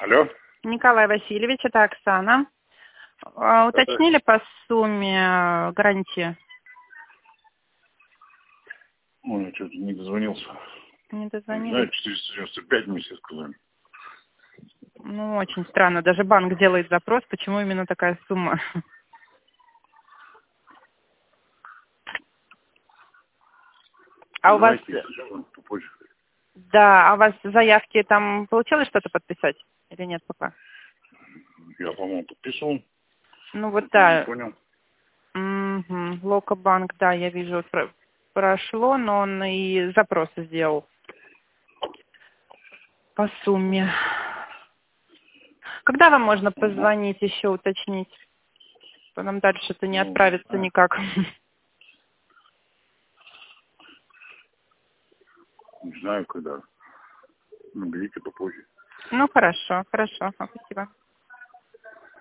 Алло. Николай Васильевич, это Оксана. Уточнили по сумме гарантии? Ой, я что-то не дозвонился. Не Не дозвонились? знаю, 495 мне все сказали. Ну, очень странно. Даже банк делает запрос, почему именно такая сумма. А у вас... Давайте попозже. Да, а у вас заявки там получилось что-то подписать? Или нет пока? Я, по-моему, подписывал. Ну вот Не да. понял. Угу. Локобанк, да, я вижу, прошло, но он и запросы сделал по сумме. Когда вам можно позвонить еще уточнить? Нам дальше-то не отправится никак. Не знаю, когда. Наберите попозже. Ну, хорошо, хорошо. Спасибо.